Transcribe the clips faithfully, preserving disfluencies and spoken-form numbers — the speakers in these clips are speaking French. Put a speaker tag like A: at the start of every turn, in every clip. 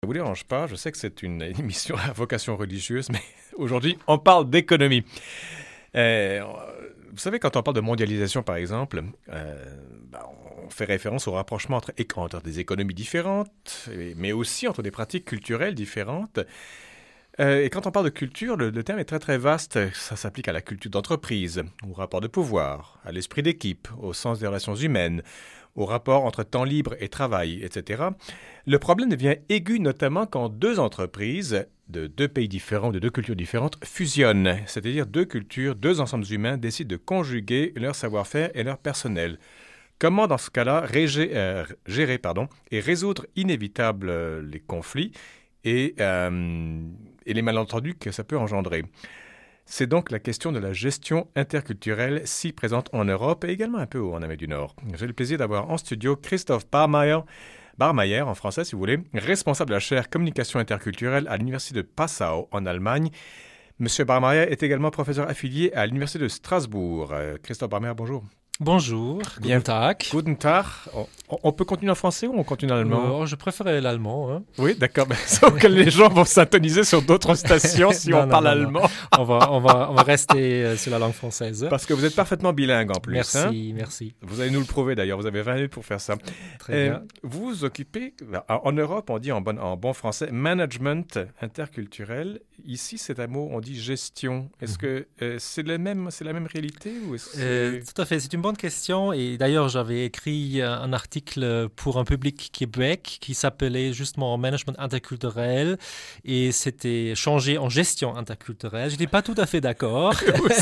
A: Ça vous dérange pas, je sais que c'est une émission à vocation religieuse, mais aujourd'hui, on parle d'économie. Euh, vous savez, quand on parle de mondialisation, par exemple, euh, ben, on fait référence au rapprochement entre, entre des économies différentes, mais aussi entre des pratiques culturelles différentes. Euh, et quand on parle de culture, le, le terme est très très vaste. Ça s'applique à la culture d'entreprise, au rapport de pouvoir, à l'esprit d'équipe, au sens des relations humaines, au rapport entre temps libre et travail, et cetera. Le problème devient aigu notamment quand deux entreprises de deux pays différents, de deux cultures différentes, fusionnent. C'est-à-dire deux cultures, deux ensembles humains décident de conjuguer leur savoir-faire et leur personnel. Comment, dans ce cas-là, réger, euh, gérer pardon, et résoudre inévitables euh, les conflits et, euh, et les malentendus que ça peut engendrer? C'est donc la question de la gestion interculturelle si présente en Europe et également un peu en Amérique du Nord. J'ai le plaisir d'avoir en studio Christophe Barmeyer, Barmeyer en français si vous voulez, responsable de la chaire communication interculturelle à l'université de Passau en Allemagne. Monsieur Barmeyer est également professeur affilié à l'université de Strasbourg. Euh, Christophe Barmeyer, bonjour.
B: Bonjour,
A: Bien.
B: guten Tag.
A: Guten Tag. On, on peut continuer en français ou on continue en allemand?
B: euh, Je préférais l'allemand. Hein.
A: Oui, d'accord. Mais sauf que les gens vont s'intoniser sur d'autres stations si
B: non,
A: on
B: non,
A: parle
B: non,
A: allemand.
B: Non. on, va, on, va, on va rester euh, sur la langue française.
A: Parce que vous êtes parfaitement bilingue en plus.
B: Merci,
A: hein?
B: merci.
A: Vous allez nous le prouver d'ailleurs. Vous avez vingt minutes pour faire ça.
B: Très
A: euh,
B: bien.
A: Vous vous occupez, en Europe, on dit en bon, en bon français, management interculturel. Ici, c'est un mot, on dit gestion. Est-ce mm-hmm. que euh, c'est, la même, c'est la même réalité ou est-ce que
B: euh, Tout à fait, c'est une bonne question. Et d'ailleurs, j'avais écrit un article pour un public Québec qui s'appelait justement Management interculturel et c'était changé en gestion interculturelle. Je n'étais pas tout à fait d'accord.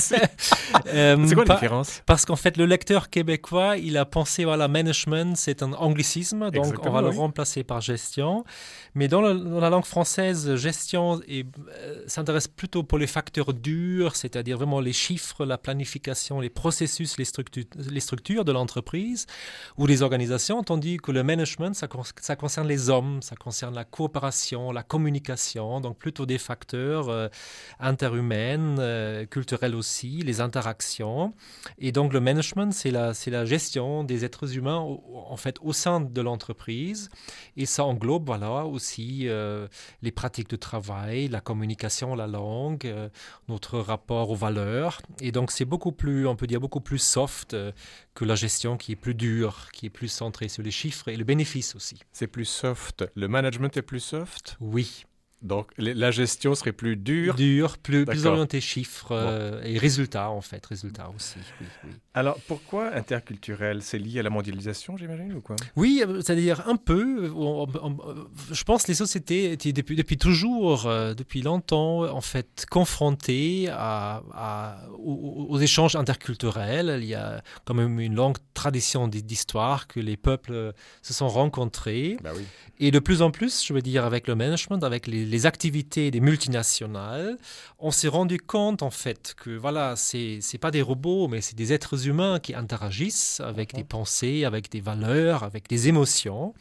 A: euh, c'est quoi la différence?
B: Parce qu'en fait, le lecteur québécois, il a pensé, voilà, management, c'est un anglicisme, donc
A: Exactement,
B: on va
A: oui.
B: le remplacer par gestion. Mais dans, le, dans la langue française, gestion est, euh, s'intéresse plutôt pour les facteurs durs, c'est-à-dire vraiment les chiffres, la planification, les processus, les structures, les structures de l'entreprise ou les organisations, tandis que le management, ça, ça concerne les hommes, ça concerne la coopération, la communication, donc plutôt des facteurs euh, interhumains, euh, culturels aussi, les interactions. Et donc le management, c'est la, c'est la gestion des êtres humains au, en fait au sein de l'entreprise et ça englobe voilà, aussi euh, les pratiques de travail, la communication, la langue, euh, notre rapport aux valeurs. Et donc c'est beaucoup plus, on peut dire beaucoup plus soft euh, que la gestion qui est plus dure, qui est plus centrée sur les chiffres et le bénéfice aussi.
A: C'est plus soft. Le management est plus soft?
B: Oui.
A: Donc, la gestion serait plus dure?
B: Dure, plus, plus orientée chiffres euh, bon. Et résultats, en fait. Résultats aussi, oui, oui.
A: Alors, pourquoi interculturel? C'est lié à la mondialisation, j'imagine, ou quoi?
B: Oui, c'est-à-dire un peu. On, on, on, je pense que les sociétés étaient depuis, depuis toujours, euh, depuis longtemps, en fait, confrontées à, à, aux, aux échanges interculturels. Il y a quand même une longue tradition d'histoire que les peuples se sont rencontrés.
A: Bah oui.
B: Et de plus en plus, je veux dire, avec le management, avec les, les activités des multinationales, on s'est rendu compte, en fait, que voilà, c'est, c'est pas des robots, mais c'est des êtres humains qui interagissent avec okay. des pensées, avec des valeurs, avec des émotions.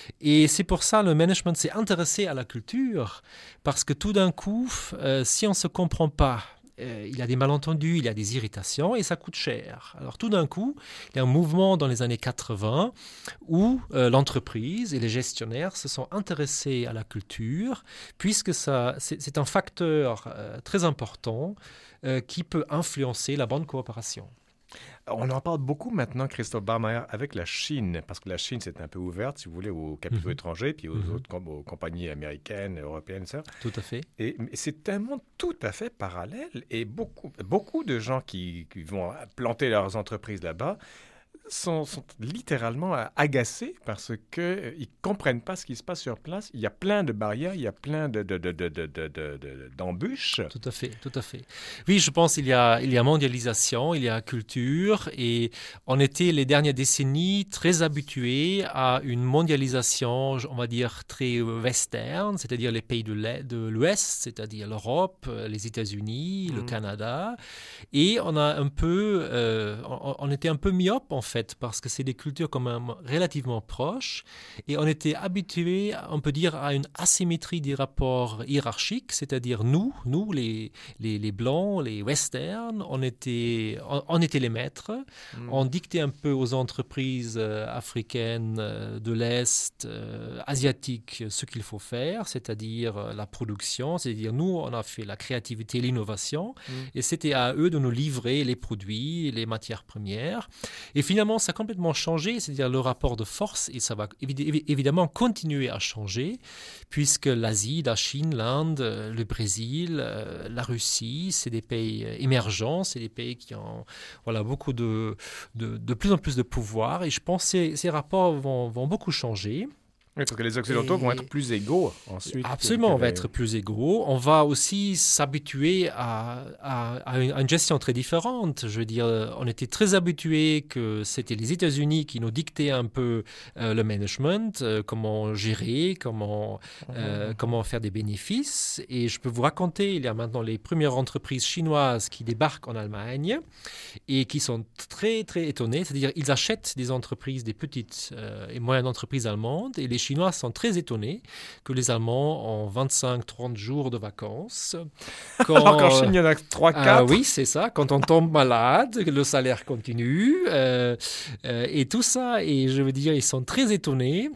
B: Et c'est pour ça que le management s'est intéressé à la culture, parce que tout d'un coup, euh, si on ne se comprend pas, Euh, il y a des malentendus, il y a des irritations et ça coûte cher. Alors tout d'un coup, il y a un mouvement dans les années quatre-vingts où euh, l'entreprise et les gestionnaires se sont intéressés à la culture puisque ça, c'est, c'est un facteur euh, très important euh, qui peut influencer la bonne coopération.
A: On en parle beaucoup maintenant, Christophe Barmeyer, avec la Chine, parce que la Chine s'est un peu ouverte, si vous voulez, aux capitaux mmh. étrangers, puis aux mmh. autres com- aux compagnies américaines, européennes, ça.
B: Tout à fait.
A: Et c'est un monde tout à fait parallèle, et beaucoup, beaucoup de gens qui, qui vont planter leurs entreprises là-bas sont, sont littéralement agacés parce qu'ils euh, ne comprennent pas ce qui se passe sur place. Il y a plein de barrières, il y a plein de, de, de, de, de, de, de, d'embûches.
B: Tout à fait, tout à fait. Oui, je pense qu'il y a, il y a mondialisation, il y a culture et on était les dernières décennies très habitués à une mondialisation, on va dire, très western, c'est-à-dire les pays de, de l'Ouest, c'est-à-dire l'Europe, les États-Unis, mmh. le Canada. Et on a un peu, euh, on, on était un peu myope en fait fait, parce que c'est des cultures quand même relativement proches. Et on était habitué, on peut dire, à une asymétrie des rapports hiérarchiques, c'est-à-dire nous, nous les, les, les Blancs, les Westerns, on était, on, on était les maîtres. Mmh. On dictait un peu aux entreprises euh, africaines euh, de l'Est, euh, asiatiques, ce qu'il faut faire, c'est-à-dire euh, la production, c'est-à-dire nous, on a fait la créativité, l'innovation, mmh. et c'était à eux de nous livrer les produits, les matières premières. Et finalement, ça a complètement changé, c'est-à-dire le rapport de force, et ça va évi- évidemment continuer à changer, puisque l'Asie, la Chine, l'Inde, le Brésil, euh, la Russie, c'est des pays émergents, c'est des pays qui ont voilà, beaucoup de, de, de plus en plus de pouvoir, et je pense que ces, ces rapports vont, vont beaucoup changer.
A: Oui, parce que les Occidentaux et vont être plus égaux ensuite.
B: Absolument, on va être plus égaux. On va aussi s'habituer à, à, à une gestion très différente. Je veux dire, on était très habitués que c'était les États-Unis qui nous dictaient un peu euh, le management, euh, comment gérer, comment, euh, mmh. comment faire des bénéfices. Et je peux vous raconter, il y a maintenant les premières entreprises chinoises qui débarquent en Allemagne et qui sont très, très étonnées. C'est-à-dire, ils achètent des entreprises, des petites euh, et moyennes entreprises allemandes, et les Les Chinois sont très étonnés que les Allemands ont vingt-cinq à trente jours de vacances.
A: Quand, Alors qu'en Chine, il y en a trois à quatre.
B: Euh, oui, c'est ça. Quand on tombe malade, le salaire continue. Euh, euh, et tout ça, et je veux dire, ils sont très étonnés.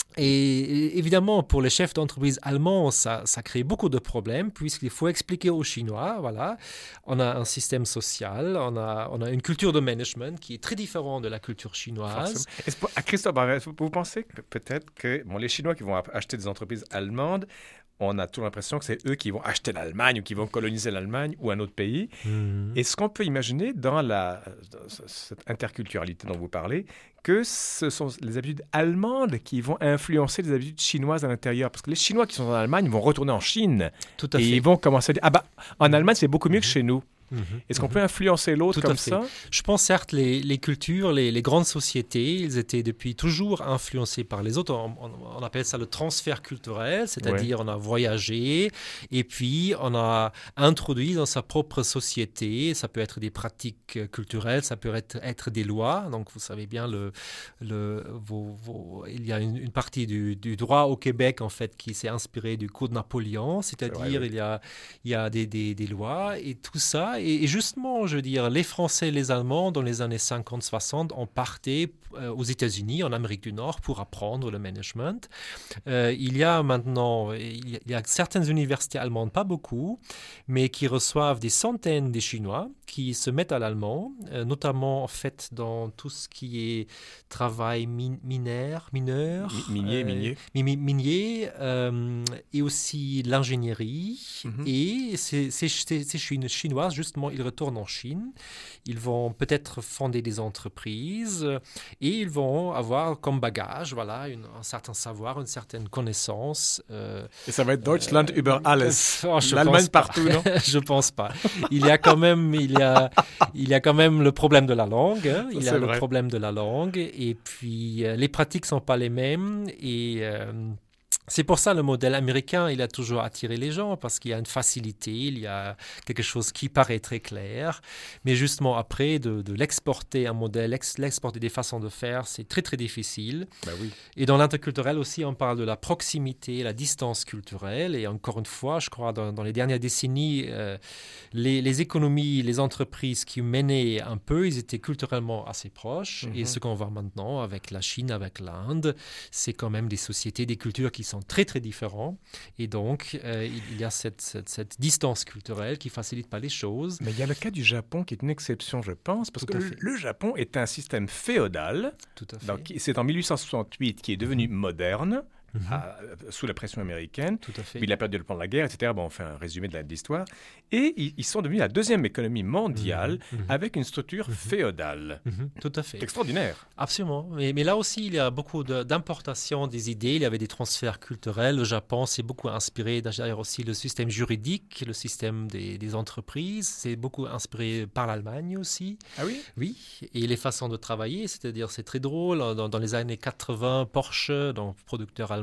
B: Et évidemment, pour les chefs d'entreprise allemands, ça, ça crée beaucoup de problèmes, puisqu'il faut expliquer aux Chinois, voilà, on a un système social, on a, on a une culture de management qui est très différente de la culture chinoise.
A: Pour, Christophe, vous pensez que peut-être que bon, les Chinois qui vont acheter des entreprises allemandes, on a toujours l'impression que c'est eux qui vont acheter l'Allemagne ou qui vont coloniser l'Allemagne ou un autre pays. Mmh. Est-ce qu'on peut imaginer dans, la, dans cette interculturalité dont vous parlez que ce sont les habitudes allemandes qui vont influencer les habitudes chinoises à l'intérieur? Parce que les Chinois qui sont en Allemagne vont retourner en Chine. Tout à et fait. Ils vont commencer à dire « Ah bah, en Allemagne, c'est beaucoup mieux mmh. que chez nous ». Mmh, Est-ce qu'on mmh. peut influencer l'autre Tout comme ça?
B: Je pense certes les, les cultures, les, les grandes sociétés, ils étaient depuis toujours influencés par les autres. On, on, on appelle ça le transfert culturel, c'est-à-dire ouais. on a voyagé et puis on a introduit dans sa propre société. Ça peut être des pratiques culturelles, ça peut être, être des lois. Donc vous savez bien, le, le, vos, vos, il y a une, une partie du, du droit au Québec en fait qui s'est inspirée du Code Napoléon, c'est-à-dire vrai, oui. il y a, il y a des, des, des lois et tout ça. Et justement, je veux dire, les Français et les Allemands, dans les années cinquante soixante, ont parté euh, aux États-Unis, en Amérique du Nord, pour apprendre le management. Euh, il y a maintenant, il y a certaines universités allemandes, pas beaucoup, mais qui reçoivent des centaines de Chinois qui se mettent à l'allemand, euh, notamment en fait dans tout ce qui est travail min- minaire, mineur,
A: Mi- minier, euh, minier,
B: mi- minier, euh, et aussi l'ingénierie. Mm-hmm. Et ces, ces, ces Chinois, justement, ils retournent en Chine. Ils vont peut-être fonder des entreprises et ils vont avoir comme bagage, voilà, une, un certain savoir, une certaine connaissance. Euh,
A: et ça va être Deutschland euh, über alles. Oh, L'Allemagne partout, non?
B: Je pense pas. Il y a quand même, il y a, il y a quand même le problème de la langue. Hein. Il y a le vrai. problème de la langue et puis euh, les pratiques sont pas les mêmes et euh, c'est pour ça le modèle américain, il a toujours attiré les gens parce qu'il y a une facilité, il y a quelque chose qui paraît très clair. Mais justement après, de, de l'exporter un modèle, ex, l'exporter des façons de faire, c'est très très difficile.
A: Ben oui.
B: Et dans l'interculturel aussi, on parle de la proximité, la distance culturelle. Et encore une fois, je crois dans, dans les dernières décennies, euh, les, les économies, les entreprises qui menaient un peu, ils étaient culturellement assez proches. Mm-hmm. Et ce qu'on voit maintenant avec la Chine, avec l'Inde, c'est quand même des sociétés, des cultures qui sont très très différents et donc euh, il, il y a cette, cette, cette distance culturelle qui facilite pas les choses.
A: Mais il y a le cas du Japon qui est une exception, je pense, parce Tout que le, le Japon est un système féodal.
B: Tout à fait.
A: Donc, c'est en mille huit cent soixante-huit qui est devenu moderne. Mmh. À, sous la pression américaine.
B: Tout à fait.
A: Puis il a perdu le plan de la guerre, et cetera. Bon, on fait un résumé de l'histoire. Et ils, ils sont devenus la deuxième économie mondiale mmh. avec une structure mmh. féodale.
B: Mmh. Tout à fait.
A: C'est extraordinaire.
B: Absolument. Mais, mais là aussi, il y a beaucoup de, d'importation des idées. Il y avait des transferts culturels. Le Japon s'est beaucoup inspiré, d'ailleurs aussi le système juridique, le système des, des entreprises. C'est beaucoup inspiré par l'Allemagne aussi.
A: Ah oui?
B: Oui. Et les façons de travailler, c'est-à-dire c'est très drôle. Dans, dans les années quatre-vingts, Porsche, donc producteur allemand,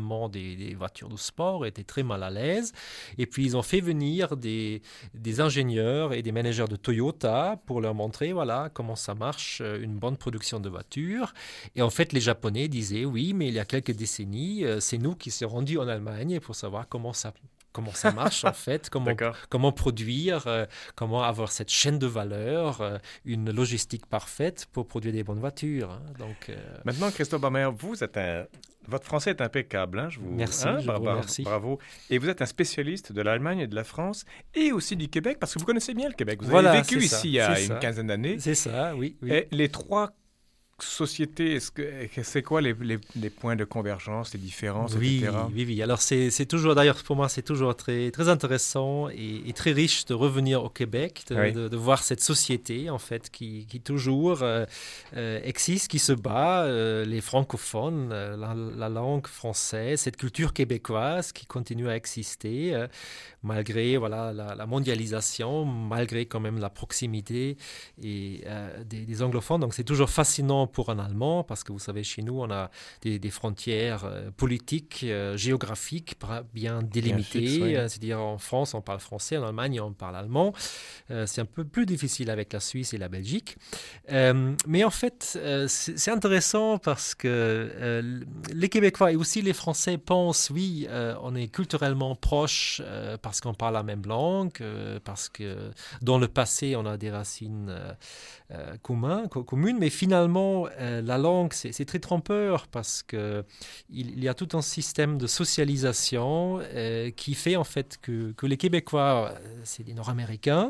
B: allemands des, des voitures de sport, étaient très mal à l'aise. Et puis, ils ont fait venir des, des ingénieurs et des managers de Toyota pour leur montrer, voilà, comment ça marche, une bonne production de voitures. Et en fait, les Japonais disaient, oui, mais il y a quelques décennies, c'est nous qui sommes rendus en Allemagne pour savoir comment ça comment ça marche en fait, comment, comment produire, euh, comment avoir cette chaîne de valeur, euh, une logistique parfaite pour produire des bonnes voitures. Hein. Donc, euh...
A: Maintenant, Christophe Baumeyer, vous êtes un... Votre français est impeccable. Hein, je vous...
B: Merci,
A: hein,
B: je
A: bah,
B: vous
A: bah,
B: remercie.
A: Bravo. Et vous êtes un spécialiste de l'Allemagne et de la France et aussi du Québec, parce que vous connaissez bien le Québec. Vous
B: voilà,
A: avez vécu ici
B: ça,
A: il y a
B: une
A: ça. quinzaine d'années.
B: C'est ça, oui. oui.
A: Et les trois société, est-ce que, c'est quoi les, les, les points de convergence, les différences,
B: oui,
A: et cetera.
B: Oui, oui. Alors, c'est, c'est toujours, d'ailleurs, pour moi, c'est toujours très, très intéressant et, et très riche de revenir au Québec, de, oui. de, de voir cette société, en fait, qui, qui toujours euh, euh, existe, qui se bat, euh, les francophones, euh, la, la langue française, cette culture québécoise qui continue à exister, euh, malgré voilà, la, la mondialisation, malgré quand même la proximité et, euh, des, des anglophones. Donc, c'est toujours fascinant pour un Allemand, parce que vous savez, chez nous, on a des, des frontières euh, politiques, euh, géographiques bien délimitées. Bien fixe, oui. euh, c'est-à-dire, en France, on parle français, en Allemagne, on parle allemand. Euh, c'est un peu plus difficile avec la Suisse et la Belgique. Euh, mais en fait, euh, c'est, c'est intéressant parce que euh, les Québécois et aussi les Français pensent, oui, euh, on est culturellement proches euh, parce qu'on parle la même langue, euh, parce que dans le passé, on a des racines euh, euh, communes, co- communes, mais finalement, Euh, la langue, c'est, c'est très trompeur parce qu'il il y a tout un système de socialisation euh, qui fait en fait que, que les Québécois, euh, c'est des Nord-Américains.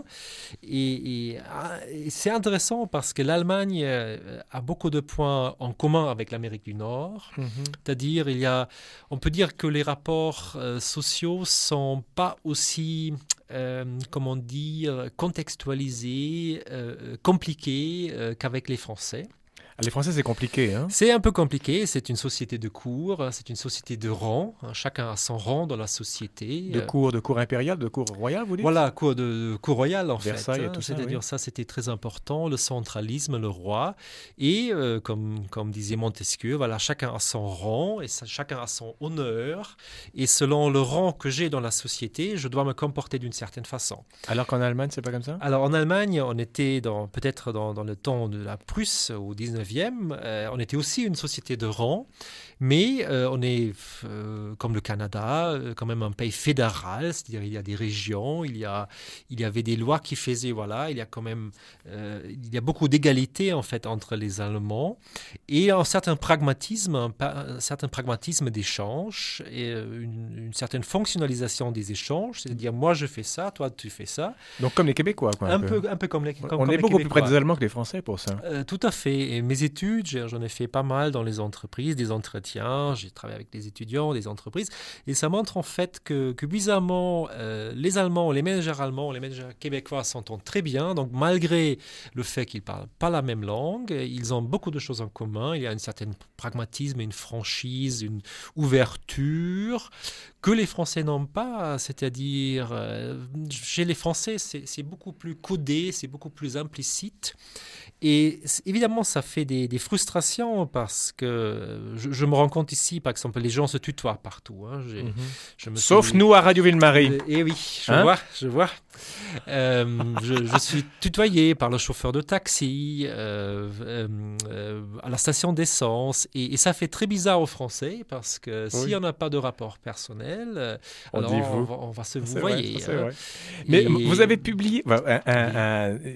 B: Et, et, et c'est intéressant parce que l'Allemagne euh, a beaucoup de points en commun avec l'Amérique du Nord. Mm-hmm. C'est-à-dire, il y a, on peut dire que les rapports euh, sociaux ne sont pas aussi... Euh, comment dire, contextualisés, euh, compliqués euh, qu'avec les Français.
A: Les Français, c'est compliqué. Hein?
B: C'est un peu compliqué. C'est une société de cour, c'est une société de rang. Chacun a son rang dans la société.
A: De cour, de cour impériale, de cour royale, vous dites?
B: Voilà, cour, de, de cour royale, en
A: Versailles
B: fait.
A: Et tout
B: C'est-à-dire,
A: ça,
B: ça, c'était très important, le centralisme, le roi. Et euh, comme, comme disait Montesquieu, voilà, chacun a son rang et ça, chacun a son honneur. Et selon le rang que j'ai dans la société, je dois me comporter d'une certaine façon.
A: Alors qu'en Allemagne, c'est pas comme ça?
B: Alors, en Allemagne, on était dans, peut-être dans, dans le temps de la Prusse, au dix-neuvième. Euh, on était aussi une société de rang, mais euh, on est, euh, comme le Canada, euh, quand même un pays fédéral, c'est-à-dire il y a des régions, il y, a, il y avait des lois qui faisaient, voilà, il y a quand même, euh, il y a beaucoup d'égalité en fait entre les Allemands et un certain pragmatisme, un, un certain pragmatisme d'échange et une, une certaine fonctionnalisation des échanges, c'est-à-dire moi je fais ça, toi tu fais ça.
A: Donc comme les Québécois, quoi.
B: Un,
A: Un
B: peu,
A: peu,
B: un peu comme les. Comme,
A: on
B: comme
A: est
B: les
A: beaucoup
B: Québécois.
A: plus près des Allemands que des Français pour ça.
B: Euh, tout à fait. Et mes études, j'en ai fait pas mal dans les entreprises, des entretiens, j'ai travaillé avec des étudiants, des entreprises, et ça montre en fait que, que bizarrement, euh, les Allemands, les managers allemands, les managers québécois s'entendent très bien, donc malgré le fait qu'ils ne parlent pas la même langue, ils ont beaucoup de choses en commun, il y a un certain pragmatisme, une franchise, une ouverture que les Français n'ont pas, c'est-à-dire, euh, chez les Français, c'est, c'est beaucoup plus codé, c'est beaucoup plus implicite. Et évidemment, ça fait des, des frustrations parce que je, je me rends compte ici, par exemple, les gens se tutoient partout. Hein. J'ai,
A: mm-hmm.
B: je me
A: Sauf
B: suis...
A: nous à Radio Ville-Marie.
B: Euh, eh oui, je hein? vois, je vois. Euh, je, je suis tutoyé par le chauffeur de taxi, euh, euh, euh, à la station d'essence. Et, et ça fait très bizarre aux Français parce que oui. si on n'a pas de rapport personnel,
A: on
B: alors
A: dit
B: on,
A: vous.
B: Va, on va se
A: vous
B: voyer.
A: Hein. Mais et... vous avez publié un, un, un, un,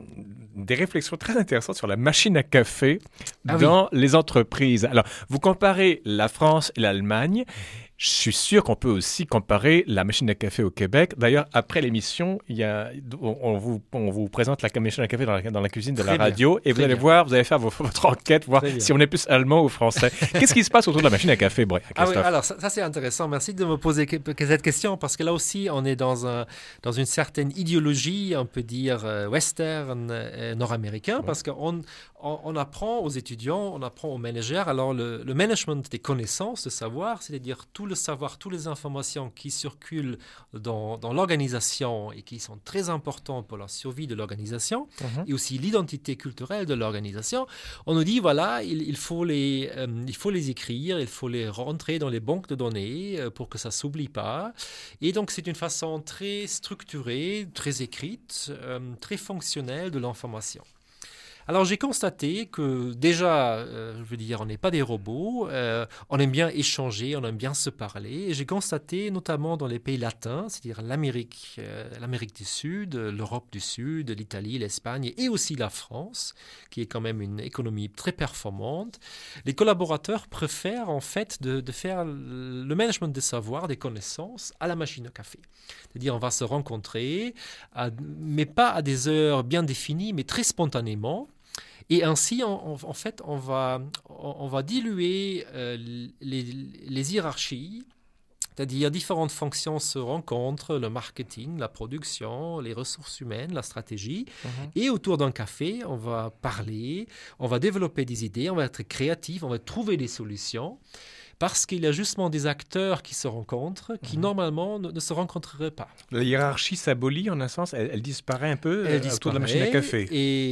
A: des réflexions très intéressantes sur la machine à café ah dans oui. les entreprises. Alors, vous comparez la France et l'Allemagne. Je suis sûr qu'on peut aussi comparer la machine à café au Québec. D'ailleurs, après l'émission, il y a, on, on, vous, on vous présente la machine à café dans la, dans la cuisine de Très la radio. Bien. Et vous Très allez bien. voir, vous allez faire vos, votre enquête, voir Très si bien. on est plus allemand ou français. Qu'est-ce qui se passe autour de la machine à café, Christophe?
B: Ah oui, alors ça, ça c'est intéressant. Merci de me poser cette question parce que là aussi, on est dans, un, dans une certaine idéologie, on peut dire euh, western, euh, nord-américain, ouais. parce qu'on on, on apprend aux étudiants, on apprend aux managers. Alors, le, le management des connaissances, de savoir, c'est-à-dire tout le savoir, toutes les informations qui circulent dans, dans l'organisation et qui sont très importantes pour la survie de l'organisation, mm-hmm. et aussi l'identité culturelle de l'organisation. On nous dit, voilà, il, il, faut les, euh, il faut les écrire, il faut les rentrer dans les banques de données euh, pour que ça ne s'oublie pas. Et donc, c'est une façon très structurée, très écrite, euh, très fonctionnelle de l'information. Alors, j'ai constaté que déjà, euh, je veux dire, on n'est pas des robots, euh, on aime bien échanger, on aime bien se parler. Et j'ai constaté, notamment dans les pays latins, c'est-à-dire l'Amérique, euh, l'Amérique du Sud, l'Europe du Sud, l'Italie, l'Espagne et aussi la France, qui est quand même une économie très performante, les collaborateurs préfèrent en fait de, de faire le management des savoirs, des connaissances à la machine à café. C'est-à-dire, on va se rencontrer, à, mais pas à des heures bien définies, mais très spontanément. Et ainsi, en, en fait, on va, on va diluer euh, les, les hiérarchies, c'est-à-dire différentes fonctions se rencontrent, le marketing, la production, les ressources humaines, la stratégie. Mmh. Et autour d'un café, on va parler, on va développer des idées, on va être créatif, on va trouver des solutions. Parce qu'il y a justement des acteurs qui se rencontrent, qui mmh. normalement ne, ne se rencontreraient pas.
A: La hiérarchie s'abolit en un sens, elle, elle disparaît un peu
B: elle
A: euh,
B: disparaît,
A: autour de la machine à café.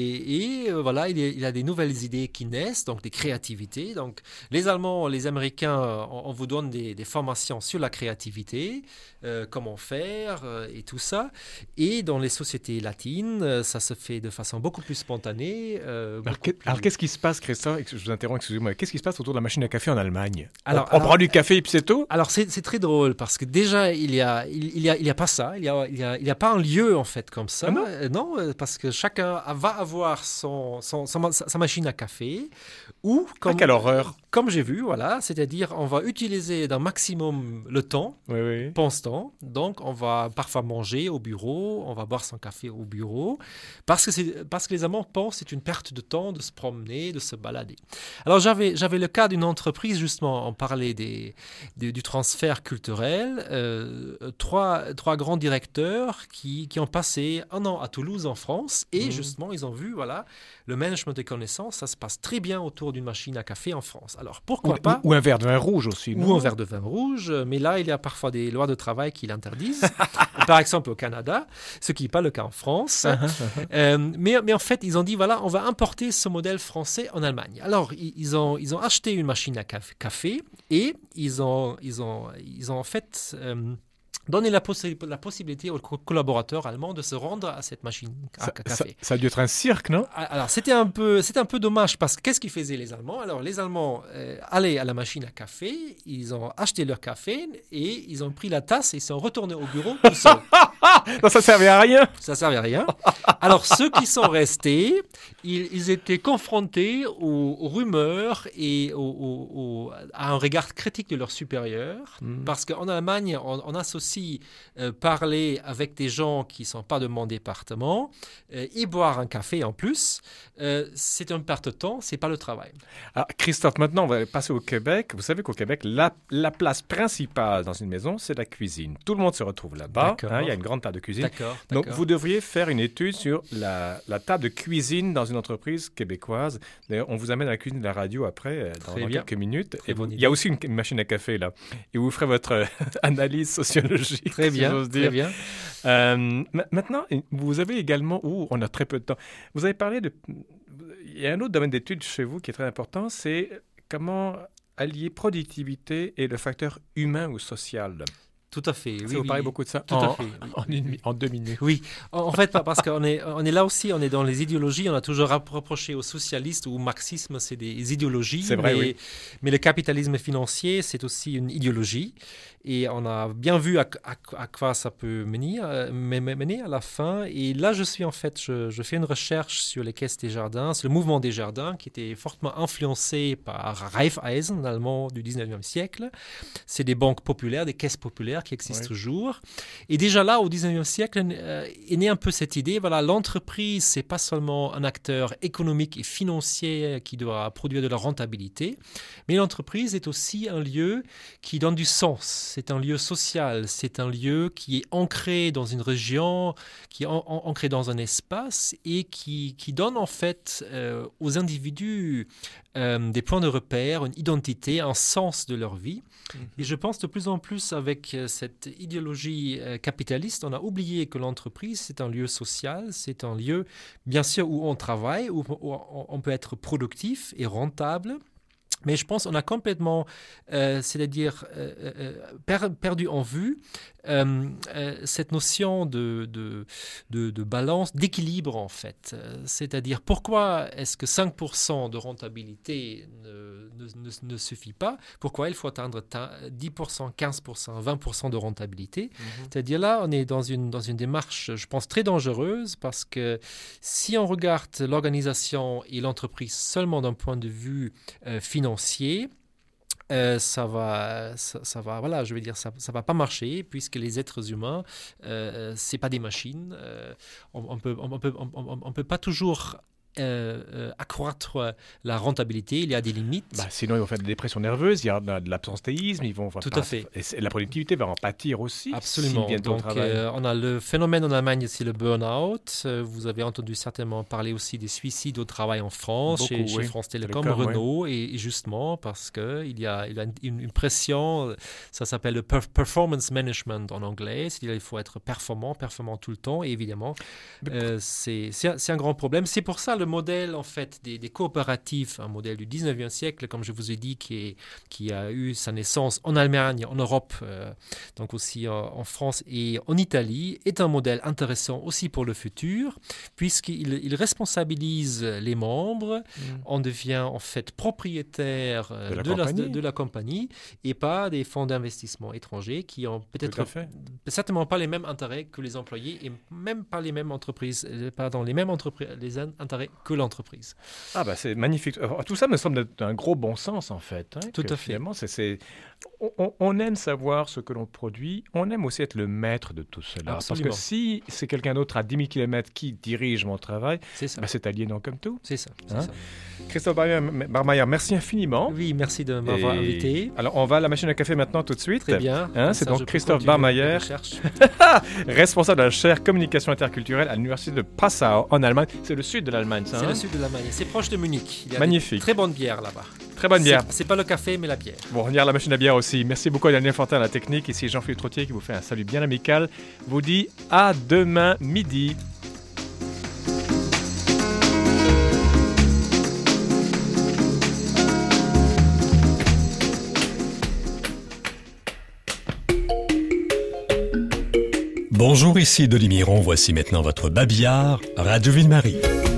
B: Et, et euh, voilà, il y, a, il y a des nouvelles idées qui naissent, donc des créativités. Donc les Allemands, les Américains, on, on vous donne des, des formations sur la créativité, euh, comment faire euh, et tout ça. Et dans les sociétés latines, euh, ça se fait de façon beaucoup plus spontanée. Euh,
A: alors,
B: beaucoup
A: que,
B: plus...
A: alors qu'est-ce qui se passe, Christophe? Je vous interromps, excusez-moi. Qu'est-ce qui se passe autour de la machine à café en Allemagne? Alors, On, on alors, prend du café et puis c'est tout?
B: Alors, c'est, c'est très drôle parce que déjà, il n'y a, il, il y a, il y a pas ça. Il n'y a, il y a, il y a pas un lieu, en fait, comme ça.
A: Ah non?
B: Euh, non, parce que chacun va avoir son, son, son, sa machine à café. Ou, comme,
A: ah, quelle horreur!
B: Comme j'ai vu, voilà. C'est-à-dire, on va utiliser d'un maximum le temps,
A: oui, oui.
B: pense-temps. Donc, on va parfois manger au bureau, on va boire son café au bureau. Parce que, c'est, parce que les Allemands pensent que c'est une perte de temps de se promener, de se balader. Alors, j'avais, j'avais le cas d'une entreprise, justement, on parlait des, des, du transfert culturel. Euh, trois, trois grands directeurs qui, qui ont passé un an à Toulouse, en France. Et mmh. justement, ils ont vu, voilà, le management des connaissances, ça se passe très bien autour d'une machine à café en France. Alors, pourquoi
A: ou,
B: pas...
A: Ou un verre de vin rouge aussi.
B: Ou un verre de vin rouge. Mais là, il y a parfois des lois de travail qui l'interdisent. Par exemple, au Canada, ce qui n'est pas le cas en France. Uh-huh, uh-huh. Euh, mais, mais en fait, ils ont dit, voilà, on va importer ce modèle français en Allemagne. Alors, ils, ils, ont, ils ont acheté une machine à café et ils ont, ils ont, ils ont en fait... Euh, donner la, possi- la possibilité aux co- collaborateurs allemands de se rendre à cette machine à
A: ça,
B: café.
A: Ça, ça a dû être un cirque, non?
B: Alors, c'était un peu, c'était un peu dommage parce que qu'est-ce qu'ils faisaient les Allemands? Alors, les Allemands euh, allaient à la machine à café, ils ont acheté leur café et ils ont pris la tasse et ils sont retournés au bureau tout seuls.
A: Non, ça servait à rien.
B: Ça servait à rien. Alors, ceux qui sont restés, ils, ils étaient confrontés aux, aux rumeurs et aux, aux, aux, à un regard critique de leurs supérieurs. Mm. Parce qu'en Allemagne, on, on associe euh, parler avec des gens qui ne sont pas de mon département euh, et boire un café en plus, euh, c'est une perte de temps, ce n'est pas le travail.
A: Alors, Christophe, maintenant, on va passer au Québec. Vous savez qu'au Québec, la, la place principale dans une maison, c'est la cuisine. Tout le monde se retrouve là-bas. Hein, il y a une grande table de cuisine.
B: D'accord,
A: Donc,
B: d'accord.
A: vous devriez faire une étude sur la, la table de cuisine dans une entreprise québécoise. D'ailleurs, on vous amène à la cuisine de la radio après, dans, dans quelques minutes. Et vous, il y a aussi une, une machine à café là. Et vous ferez votre analyse sociologique.
B: Très bien,
A: si dire.
B: très bien.
A: Euh, maintenant, vous avez également... Ouh, on a très peu de temps. Vous avez parlé de... Il y a un autre domaine d'étude chez vous qui est très important, c'est comment allier productivité et le facteur humain ou social.
B: Tout à fait.
A: Ça
B: oui,
A: vous
B: oui.
A: parlez beaucoup de ça
B: Tout
A: en,
B: à fait. Oui.
A: En, une, en deux minutes.
B: Oui, en fait, parce qu'on est, on est là aussi, on est dans les idéologies. On a toujours reproché aux socialistes ou au marxisme, c'est des idéologies.
A: C'est vrai,
B: mais,
A: oui.
B: Mais le capitalisme financier, c'est aussi une idéologie. Et on a bien vu à, à, à quoi ça peut mener, mener à la fin. Et là, je suis en fait, je, je fais une recherche sur les caisses des jardins, sur le mouvement des jardins qui était fortement influencé par Raiffeisen, allemand du dix-neuvième siècle. C'est des banques populaires, des caisses populaires bancaire qui existe
A: oui.
B: toujours. Et déjà là, au dix-neuvième siècle, euh, est née un peu cette idée, voilà, l'entreprise, c'est pas seulement un acteur économique et financier qui doit produire de la rentabilité, mais l'entreprise est aussi un lieu qui donne du sens. C'est un lieu social, c'est un lieu qui est ancré dans une région, qui est en, en, ancré dans un espace et qui, qui donne en fait euh, aux individus euh, des points de repère, une identité, un sens de leur vie. Mmh. Et je pense de plus en plus avec euh, cette idéologie euh, capitaliste, on a oublié que l'entreprise, c'est un lieu social, c'est un lieu, bien sûr, où on travaille, où, où on peut être productif et rentable. Mais je pense qu'on a complètement, euh, c'est-à-dire euh, euh, per, perdu en vue euh, euh, cette notion de, de, de, de balance, d'équilibre en fait. Euh, c'est-à-dire pourquoi est-ce que cinq pour cent de rentabilité ne, ne, ne, ne suffit pas? Pourquoi il faut atteindre dix pour cent, quinze pour cent, vingt pour cent de rentabilité? Mm-hmm. C'est-à-dire là, on est dans une, dans une démarche, je pense, très dangereuse parce que si on regarde l'organisation et l'entreprise seulement d'un point de vue euh, financier, financier, euh, ça va, ça, ça va, voilà, je veux dire, ça, ça va pas marcher puisque les êtres humains, euh, c'est pas des machines. Euh, on, on peut, on peut, on, on, on peut pas toujours Euh, euh, accroître la rentabilité, il y a des limites.
A: Bah, sinon, ils vont faire des dépressions nerveuses, il y a de l'absentéisme, ils vont
B: Tout à fait.
A: Et la productivité va en pâtir aussi.
B: Absolument. Donc, euh, on a le phénomène en Allemagne, c'est le burn-out. Euh, vous avez entendu certainement parler aussi des suicides au travail en France, Beaucoup, chez, oui. chez France Télécom, cas, Renault, oui. et, et justement parce qu'il y a, il y a une, une pression, ça s'appelle le per- performance management en anglais, c'est-à-dire qu'il faut être performant, performant tout le temps, et évidemment, euh, c'est, c'est, un, c'est un grand problème. C'est pour ça le modèle en fait des, des coopératives, un modèle du dix-neuvième siècle, comme je vous ai dit, qui, est, qui a eu sa naissance en Allemagne, en Europe, euh, donc aussi euh, en France et en Italie, est un modèle intéressant aussi pour le futur, puisqu'il il responsabilise les membres, mmh. on devient en fait propriétaire euh, de, la de, la, de, de la compagnie et pas des fonds d'investissement étrangers qui ont peut-être certainement pas les mêmes intérêts que les employés et même pas les mêmes entreprises, pardon, les mêmes entreprises, les intérêts que l'entreprise.
A: Ah bah c'est magnifique. Tout ça me semble d'un gros bon sens en fait. Hein,
B: Tout à fait.
A: Finalement, c'est, c'est... On, on aime savoir ce que l'on produit, on aime aussi être le maître de tout cela.
B: Absolument.
A: Parce que si c'est quelqu'un d'autre à dix mille kilomètres qui dirige mon travail,
B: c'est, ça.
A: Bah c'est aliénant comme tout.
B: C'est ça. C'est
A: hein?
B: ça.
A: Christophe Barmeyer, merci infiniment.
B: Oui, merci de m'avoir Et... invité.
A: Alors on va à la machine à café maintenant tout de suite.
B: Très bien.
A: Hein, c'est ça, donc Christophe Barmeyer, responsable de la chaire communication interculturelle à l'université de Passau en Allemagne. C'est le sud de l'Allemagne, ça.
B: C'est
A: hein?
B: le sud de l'Allemagne. C'est proche de Munich. Il y a
A: Magnifique.
B: Très bonne bière là-bas.
A: Très bonne bière.
B: C'est, c'est pas le café, mais la bière.
A: Bon, on regarde la machine à bière aussi. Merci beaucoup à Daniel Fortin à la technique. Ici Jean-Philippe Trottier qui vous fait un salut bien amical. Vous dit à demain midi.
C: Bonjour, ici Denis Miron. Voici maintenant votre babillard, Radio Ville-Marie.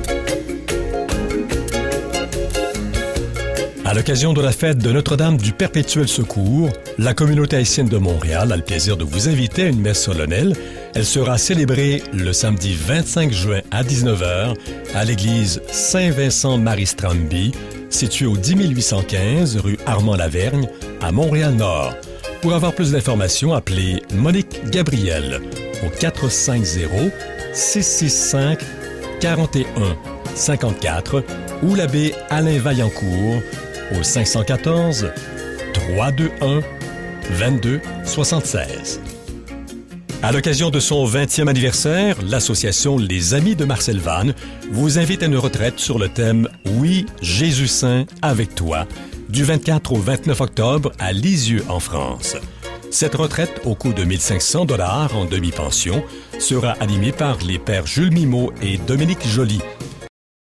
C: À l'occasion de la fête de Notre-Dame du Perpétuel Secours, la communauté haïtienne de Montréal a le plaisir de vous inviter à une messe solennelle. Elle sera célébrée le samedi vingt-cinq juin à dix-neuf heures à l'église Saint-Vincent-Marie-Stramby, située au dix mille huit cent quinze rue Armand-Lavergne, à Montréal-Nord. Pour avoir plus d'informations, appelez Monique Gabriel au quatre cent cinquante, six cent soixante-cinq, quarante et un cinquante-quatre ou l'abbé Alain Vaillancourt au cinq cent quatorze, trois cent vingt-et-un, vingt-deux soixante-seize. À l'occasion de son vingtième anniversaire, l'association Les Amis de Marcel Vannes vous invite à une retraite sur le thème « Oui, Jésus Saint, avec toi » du vingt-quatre au vingt-neuf octobre à Lisieux, en France. Cette retraite, au coût de mille cinq cents dollars en demi-pension, sera animée par les pères Jules Mimot et Dominique Joly,